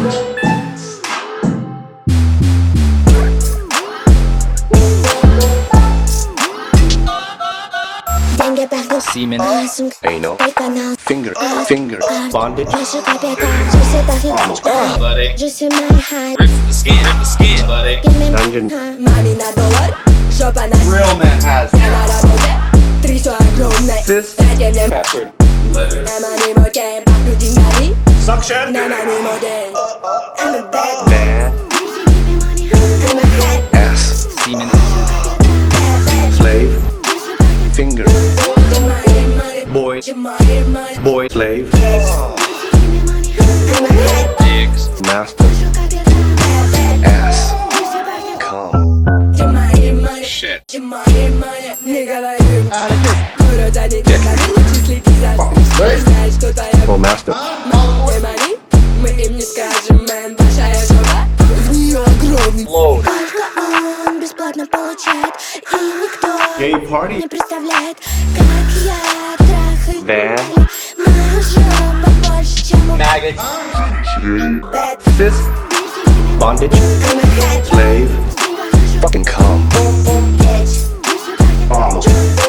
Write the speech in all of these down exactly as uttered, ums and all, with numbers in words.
Semen, Anal. Finger. Finger. Bondage. buddy. Je suis my high. Rip the skin, rip the skin, buddy. Dungeon. Marina dolar, Chopin Real man has Canada bote, Triso agromne Fist. Tadjem Password. Letters. Namani moke, Paku dingari suction. Namani mode I'm a bad Bad. I'm a head Ass. Semen, Slave. Finger. Money, money, Boy. money, money Boy. Slave. I'm a head dicks. Master. Ass. Come. Money, money Shit. Money, money Nigga like you Kuro tadi kakari Числи пизас Знаешь, что твоя Oh, master. Мой мани Мы им не скажем, мэн Большая жопа В нее огромный Load. Только он бесплатно получает, и никто Gay party. не представляет, как я трахаю Bad. мою жопу больше, чем у Maggots. bad Fist. Bondage. I'm a head Slave. Fucking come. bitch Bomb.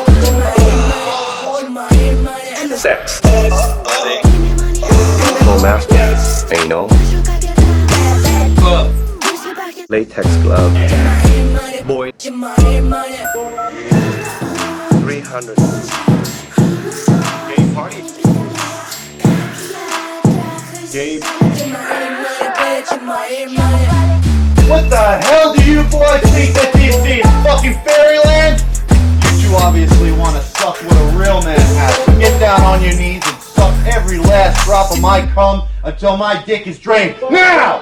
Money, money I'm a Sex. Buddy. Oh, master. Anal. Fuck. Latex glove. Boy. money, money three hundred. Gay party. Gay. What the hell do you boys think that this is? Fucking fairyland? You two obviously want to suck what a real man has. So get down on your knees and suck every last drop of my cum until my dick is drained. Now!